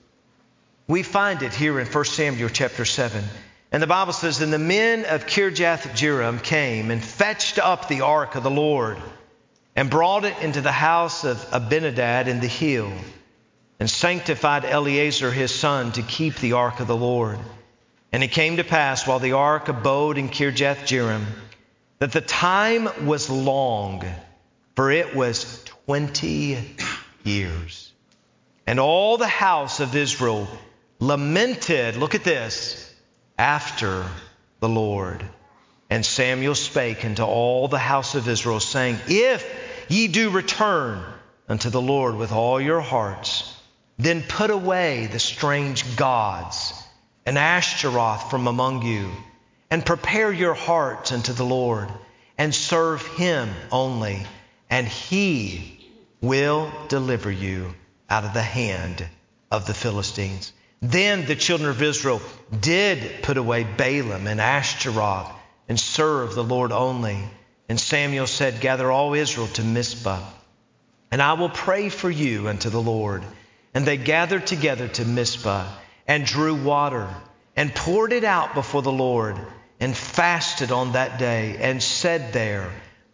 We find it here in First Samuel chapter seven. And the Bible says, and the men of Kirjath-jearim came and fetched up the ark of the Lord and brought it into the house of Abinadab in the hill and sanctified Eleazar his son to keep the ark of the Lord. And it came to pass while the ark abode in Kirjath-jearim that the time was long, for it was twenty years. And all the house of Israel lamented, look at this, after the Lord. And Samuel spake unto all the house of Israel, saying, if ye do return unto the Lord with all your hearts, then put away the strange gods and Ashtaroth from among you, and prepare your hearts unto the Lord, and serve Him only, and He will deliver you out of the hand of the Philistines. Then the children of Israel did put away Balaam and Ashtaroth and serve the Lord only. And Samuel said, gather all Israel to Mizpah, and I will pray for you unto the Lord. And they gathered together to Mizpah and drew water and poured it out before the Lord. and fasted on that day and said there,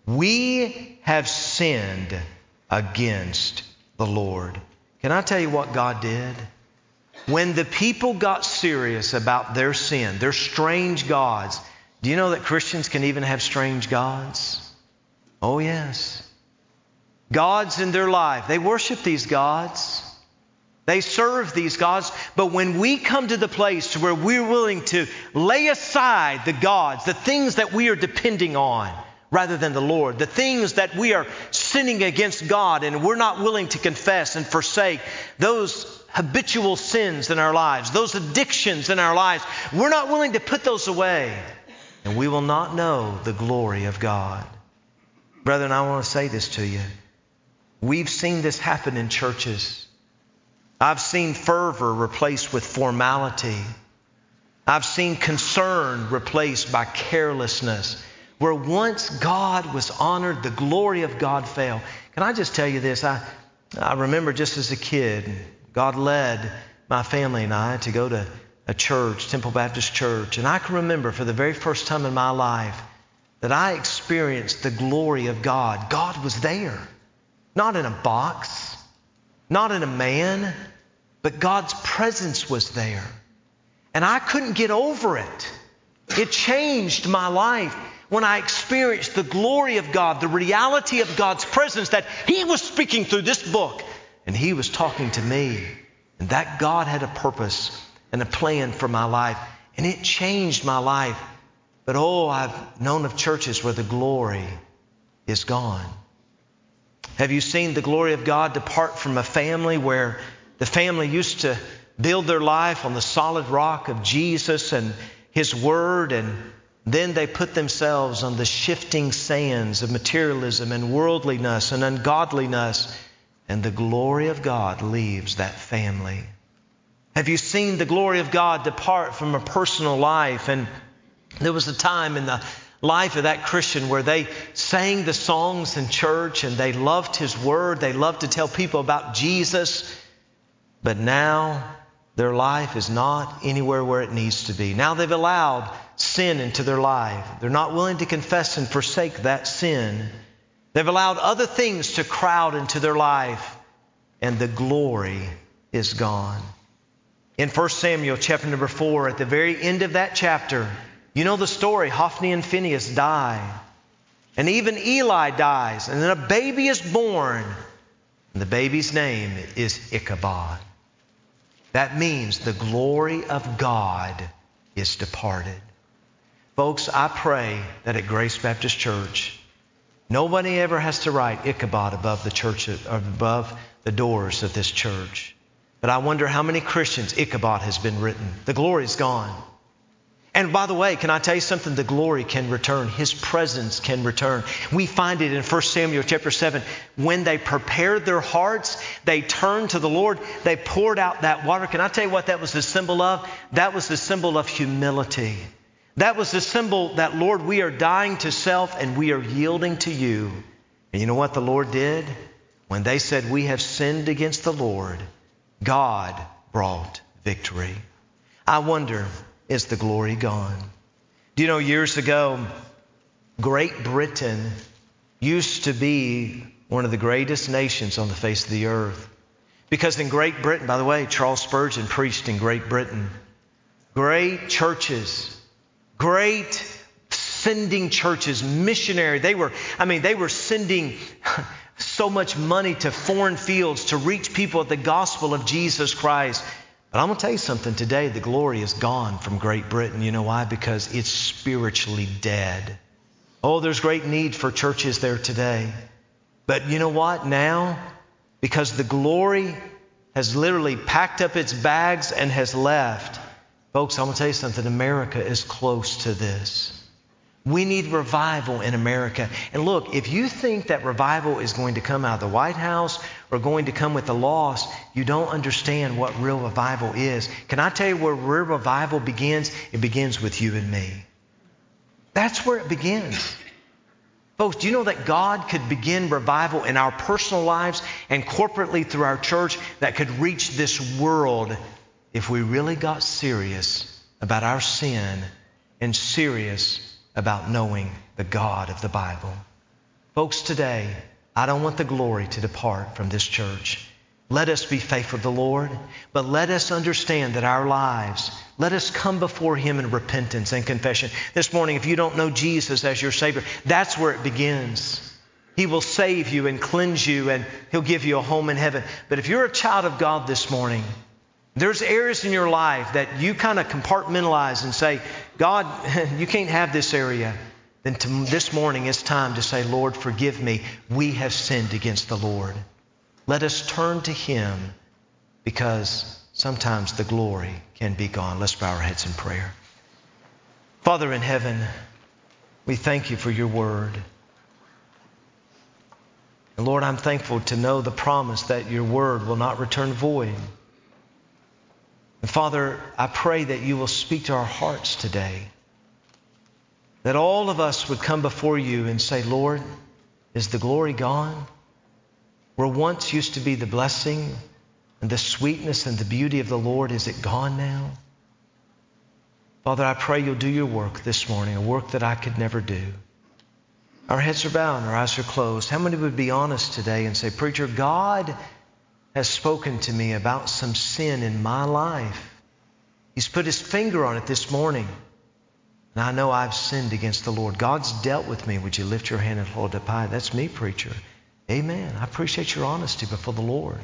we have sinned against the Lord. Can I tell you what God did? When the people got serious about their sin, their strange gods, do you know that Christians can even have strange gods? Oh yes. Gods in their life. They worship these gods. They serve these gods. But when we come to the place where we're willing to lay aside the gods, the things that we are depending on rather than the Lord, the things that we are sinning against God and we're not willing to confess and forsake, those habitual sins in our lives, those addictions in our lives, we're not willing to put those away, and we will not know the glory of God. Brethren, I want to say this to you. We've seen this happen in churches. I've seen fervor replaced with formality. I've seen concern replaced by carelessness. Where once God was honored, the glory of God fell. Can I just tell you this? I, I remember just as a kid, God led my family and I to go to a church, Temple Baptist Church. And I can remember for the very first time in my life that I experienced the glory of God. God was there. Not in a box, not in a man, but God's presence was there. And I couldn't get over it. It changed my life when I experienced the glory of God, the reality of God's presence, that He was speaking through this book and He was talking to me. And that God had a purpose and a plan for my life. And it changed my life. But oh, I've known of churches where the glory is gone. Have you seen the glory of God depart from a family where the family used to build their life on the solid rock of Jesus and His Word, and then they put themselves on the shifting sands of materialism and worldliness and ungodliness, and the glory of God leaves that family? Have you seen the glory of God depart from a personal life? And there was a time in the life of that Christian where they sang the songs in church and they loved His Word. They loved to tell people about Jesus. But now their life is not anywhere where it needs to be. Now they've allowed sin into their life. They're not willing to confess and forsake that sin. They've allowed other things to crowd into their life, and the glory is gone. In First Samuel chapter number four, at the very end of that chapter, you know the story. Hophni and Phinehas die. And even Eli dies. And then a baby is born. And the baby's name is Ichabod. That means the glory of God is departed. Folks, I pray that at Grace Baptist Church, nobody ever has to write Ichabod above the church, or above the doors of this church. But I wonder how many Christians Ichabod has been written. The glory's gone. And by the way, can I tell you something? The glory can return. His presence can return. We find it in First Samuel chapter seven. When they prepared their hearts, they turned to the Lord. They poured out that water. Can I tell you what that was the symbol of? That was the symbol of humility. That was the symbol that, Lord, we are dying to self and we are yielding to You. And you know what the Lord did? When they said, we have sinned against the Lord, God brought victory. I wonder, is the glory gone? Do you know, years ago, Great Britain used to be one of the greatest nations on the face of the earth. Because in Great Britain, by the way, Charles Spurgeon preached in Great Britain. Great churches, great sending churches, missionary. They were, I mean, they were sending so much money to foreign fields to reach people with the gospel of Jesus Christ. But I'm going to tell you something today. The glory is gone from Great Britain. You know why? Because it's spiritually dead. Oh, there's great need for churches there today. But you know what? Now, because the glory has literally packed up its bags and has left. Folks, I'm going to tell you something. America is close to this. We need revival in America. And look, if you think that revival is going to come out of the White House or going to come with the lost, you don't understand what real revival is. Can I tell you where real revival begins? It begins with you and me. That's where it begins. Folks, do you know that God could begin revival in our personal lives and corporately through our church that could reach this world if we really got serious about our sin and serious about knowing the God of the Bible. Folks, today, I don't want the glory to depart from this church. Let us be faithful to the Lord, but let us understand that our lives, let us come before Him in repentance and confession. This morning, if you don't know Jesus as your Savior, that's where it begins. He will save you and cleanse you, and He'll give you a home in heaven. But if you're a child of God this morning, there's areas in your life that you kind of compartmentalize and say, God, you can't have this area. Then to this morning it's time to say, Lord, forgive me. We have sinned against the Lord. Let us turn to Him, because sometimes the glory can be gone. Let's bow our heads in prayer. Father in heaven, we thank You for Your word. And Lord, I'm thankful to know the promise that Your word will not return void. And Father, I pray that You will speak to our hearts today. That all of us would come before You and say, Lord, is the glory gone? Where once used to be the blessing and the sweetness and the beauty of the Lord, is it gone now? Father, I pray You'll do Your work this morning, a work that I could never do. Our heads are bowed and our eyes are closed. How many would be honest today and say, Preacher, God has spoken to me about some sin in my life. He's put His finger on it this morning. And I know I've sinned against the Lord. God's dealt with me. Would you lift your hand and hold it up high? That's me, preacher. Amen. I appreciate your honesty before the Lord.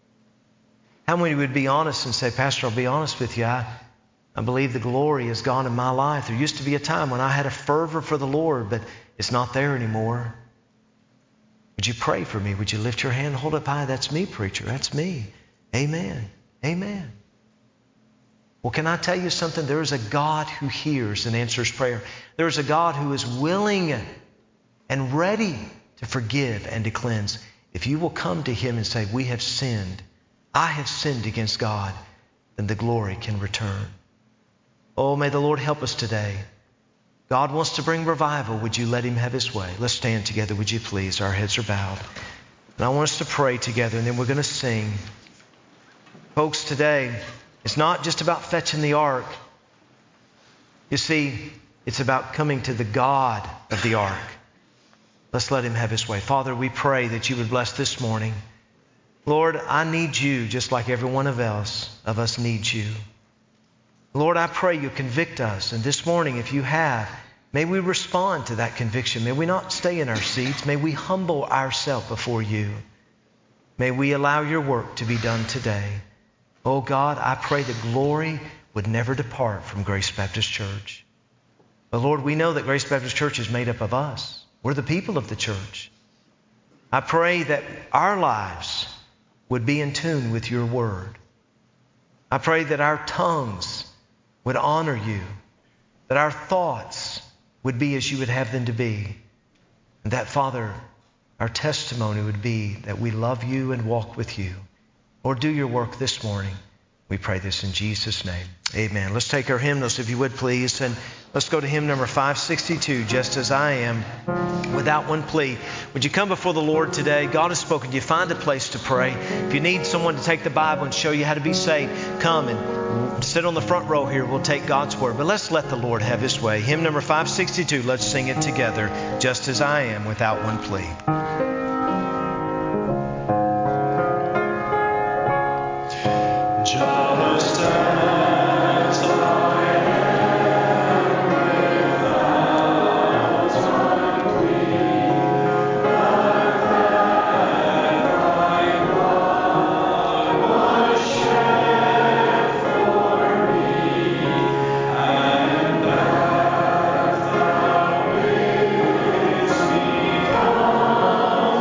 How many would be honest and say, Pastor, I'll be honest with you. I, I believe the glory is gone in my life. There used to be a time when I had a fervor for the Lord, but it's not there anymore. Would you pray for me? Would you lift your hand and hold up high? That's me, preacher. That's me. Amen. Amen. Well, can I tell you something? There is a God who hears and answers prayer. There is a God who is willing and ready to forgive and to cleanse. If you will come to Him and say, we have sinned, I have sinned against God, then the glory can return. Oh, may the Lord help us today. God wants to bring revival. Would you let Him have His way? Let's stand together, would you please? Our heads are bowed. And I want us to pray together, and then we're going to sing. Folks, today, it's not just about fetching the ark. You see, it's about coming to the God of the ark. Let's let Him have His way. Father, we pray that You would bless this morning. Lord, I need You just like every one of us of us needs You. Lord, I pray You convict us. And this morning, if You have, may we respond to that conviction. May we not stay in our seats. May we humble ourselves before You. May we allow Your work to be done today. Oh God, I pray that glory would never depart from Grace Baptist Church. But Lord, we know that Grace Baptist Church is made up of us. We're the people of the church. I pray that our lives would be in tune with Your word. I pray that our tongues would honor You, that our thoughts would be as You would have them to be, and that, Father, our testimony would be that we love You and walk with You. Lord, do Your work this morning. We pray this in Jesus' name. Amen. Let's take our hymnals, if you would, please, and let's go to hymn number five sixty-two, Just As I Am, Without One Plea. Would you come before the Lord today? God has spoken to you. Find a place to pray. If you need someone to take the Bible and show you how to be saved, come and sit on the front row here. We'll take God's word. But let's let the Lord have His way. Hymn number five sixty-two, let's sing it together. Just As I Am, Without One Plea. Just as I am, without one plea, but that Thy blood was shed for me, and that Thou bidst me come.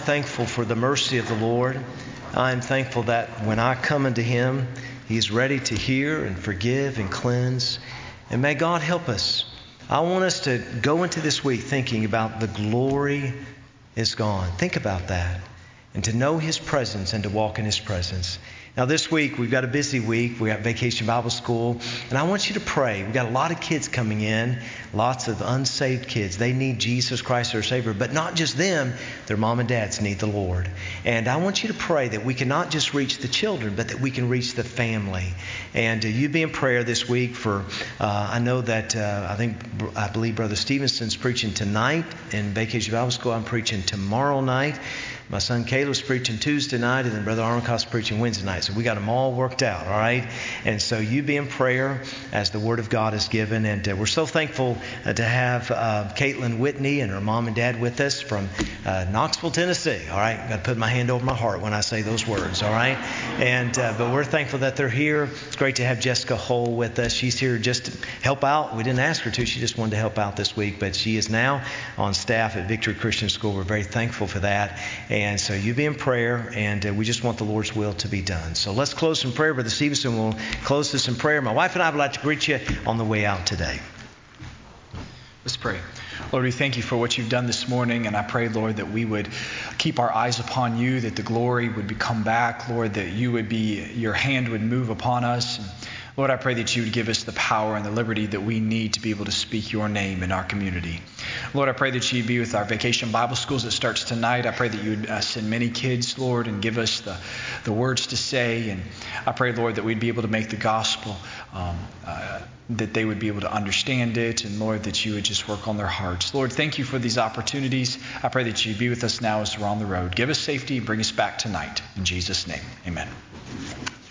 thankful for the mercy of the Lord. I am thankful that when I come unto Him, He's ready to hear and forgive and cleanse. And may God help us. I want us to go into this week thinking about the glory is gone. Think about that. And to know His presence and to walk in His presence. Now this week, we've got a busy week. We got Vacation Bible School. And I want you to pray. We've got a lot of kids coming in. Lots of unsaved kids. They need Jesus Christ, their Savior. But not just them. Their mom and dads need the Lord. And I want you to pray that we can not just reach the children, but that we can reach the family. And uh, you be in prayer this week for, uh, I know that, uh, I think, I believe Brother Stevenson's preaching tonight in Vacation Bible School. I'm preaching tomorrow night. My son Caleb's preaching Tuesday night, and then Brother Armacost's preaching Wednesday night. So we got them all worked out, all right? And so you be in prayer as the Word of God is given. And uh, we're so thankful uh, to have uh, Caitlin Whitney and her mom and dad with us from uh, Knoxville, Tennessee, all right? Got to put my hand over my heart when I say those words, all right? And uh, but we're thankful that they're here. It's great to have Jessica Hull with us. She's here just to help out. We didn't ask her to. She just wanted to help out this week. But she is now on staff at Victory Christian School. We're very thankful for that. And so you be in prayer, and uh, we just want the Lord's will to be done. So let's close in prayer. Brother Stevenson will close this in prayer. My wife and I would like to greet you on the way out today. Let's pray. Lord, we thank you for what you've done this morning, and I pray, Lord, that we would keep our eyes upon you, that the glory would come back, Lord, that you would be, your hand would move upon us. And Lord, I pray that you would give us the power and the liberty that we need to be able to speak your name in our community. Lord, I pray that you'd be with our Vacation Bible Schools that starts tonight. I pray that you would uh, send many kids, Lord, and give us the, the words to say. And I pray, Lord, that we'd be able to make the gospel, um, uh, that they would be able to understand it. And Lord, that you would just work on their hearts. Lord, thank you for these opportunities. I pray that you'd be with us now as we're on the road. Give us safety and bring us back tonight. In Jesus' name, amen.